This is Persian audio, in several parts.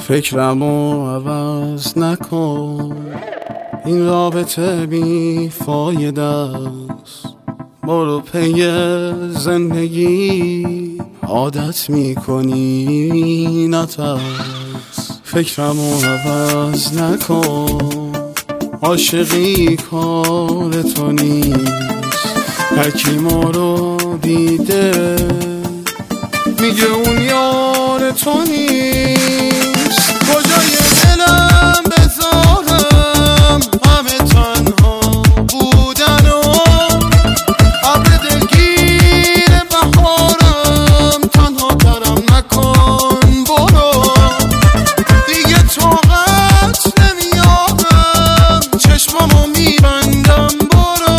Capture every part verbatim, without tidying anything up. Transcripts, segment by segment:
فکرمو عوض نکن، این رابطه بی فایده است. برو پی زندگی، عادت میکنی نترس. فکرمو عوض نکن، عاشقی کار تو نیست. هرکی ما رو دیده میگه اون یار تو نیست. کجای دلم بذارم همه تنها بودن و ابر دلگیر بهارم، تنها ترم نکن برو دیگه، طاقت نمیارم چشمامو میبندم برو.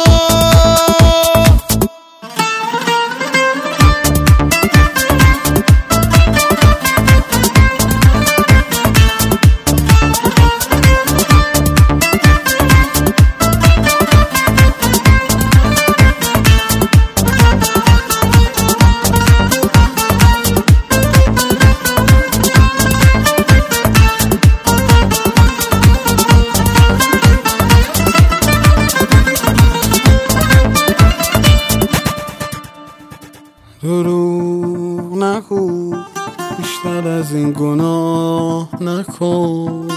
دروغ نگو، بیشتر از این گناه نکن.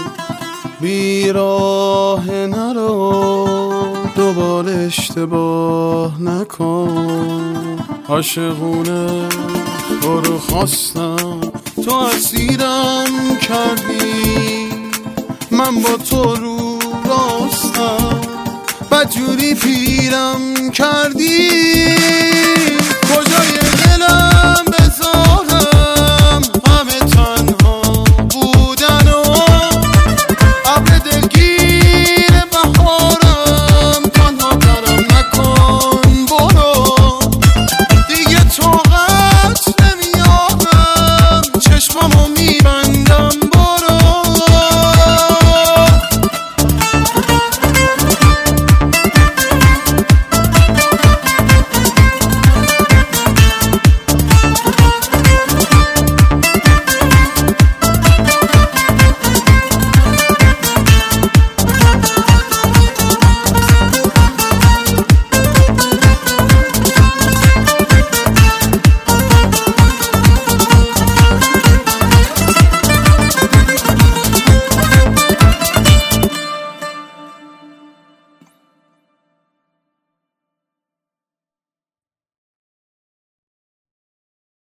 بیراه نرو، دوباره اشتباه نکن. عاشقونه تو رو خواستم، تو اسیرم کردی. من با تو رو راستم، بدجوری پیرم کردی. کجای دلم